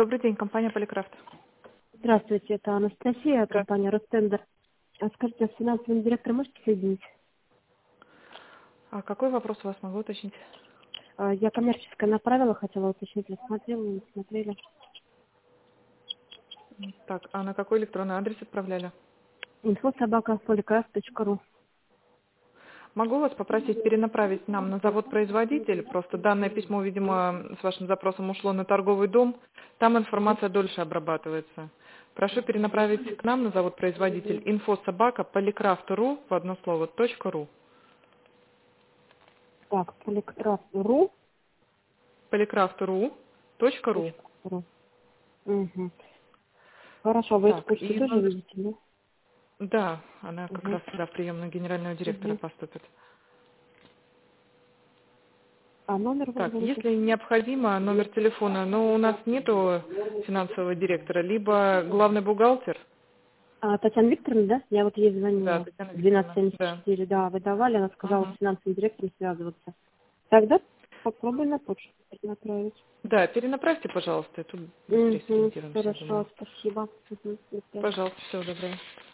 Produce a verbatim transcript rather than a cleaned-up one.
Добрый день, компания Поликрафт. Здравствуйте, это Анастасия, Здравствуйте. компания Ростендер. А скажите, с финансовым директором можете соединить? А какой вопрос у вас могу уточнить? А, Я коммерческое направила, хотела уточнить, рассмотрела, не смотрели. Так, а на какой электронный адрес отправляли? Инфо собака поликрафт точка ру. Могу вас попросить перенаправить нам на завод-производитель. Просто данное письмо, видимо, с вашим запросом ушло на торговый дом. Там информация дольше обрабатывается. Прошу перенаправить к нам на завод-производитель инфо собака поликрафт.ру в одно слово, точка ру. Так, поликрафт точка ру. поликрафт.ру, точка ру. Точка ру. Угу. Хорошо, вы эту Так, почту и тоже номер... видите, да? Да, она как Угу. раз сюда в приемную генерального директора Угу. поступит. А номер вы Так, говорите? если необходимо, номер телефона, но у нас нету финансового директора, либо главный бухгалтер, А, Татьяна Викторовна, да? Я вот ей да, звонила. Татьяна двенадцать Викторовна, семьдесят да. четыре, да, вы давали, она сказала с Мгм. финансовым директором связываться. Тогда попробуй на почту направить. Да, перенаправьте, пожалуйста, и тут быстрее Угу. сориентируемся, я Хорошо, думаю. спасибо. Угу. До связи. Пожалуйста, всего доброго.